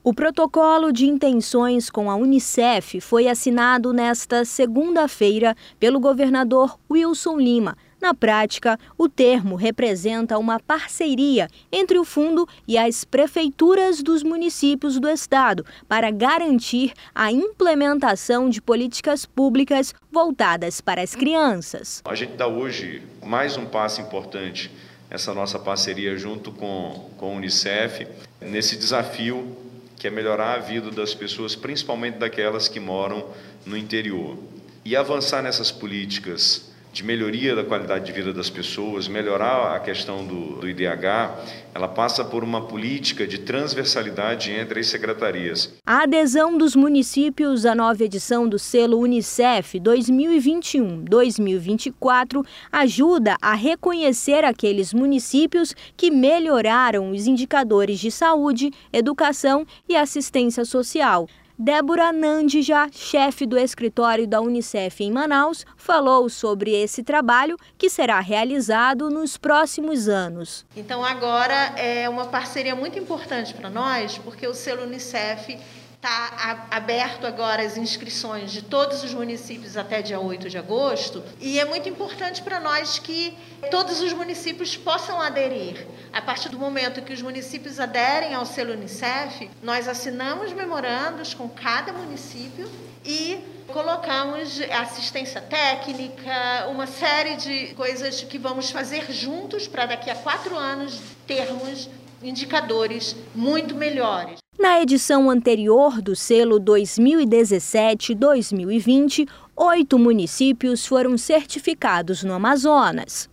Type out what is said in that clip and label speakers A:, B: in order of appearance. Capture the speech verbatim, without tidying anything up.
A: O protocolo de intenções com a Unicef foi assinado nesta segunda-feira pelo governador Wilson Lima. Na prática, o termo representa uma parceria entre o fundo e as prefeituras dos municípios do estado para garantir a implementação de políticas públicas voltadas para as crianças.
B: A gente dá hoje mais um passo importante, essa nossa parceria junto com, com a Unicef, nesse desafio que é melhorar a vida das pessoas, principalmente daquelas que moram no interior. E avançar nessas políticas de melhoria da qualidade de vida das pessoas, melhorar a questão do, do I D H, ela passa por uma política de transversalidade entre as secretarias.
A: A adesão dos municípios à nova edição do selo Unicef dois mil e vinte e um a dois mil e vinte e quatro ajuda a reconhecer aqueles municípios que melhoraram os indicadores de saúde, educação e assistência social. Débora Nandija, chefe do escritório da Unicef em Manaus, falou sobre esse trabalho que será realizado nos próximos anos.
C: Então agora é uma parceria muito importante para nós, porque o selo Unicef está aberto agora as inscrições de todos os municípios até dia oito de agosto e é muito importante para nós que todos os municípios possam aderir. A partir do momento que os municípios aderem ao selo Unicef, nós assinamos memorandos com cada município e colocamos assistência técnica, uma série de coisas que vamos fazer juntos para daqui a quatro anos termos indicadores muito melhores.
A: Na edição anterior do selo dois mil e dezessete a dois mil e vinte, oito municípios foram certificados no Amazonas.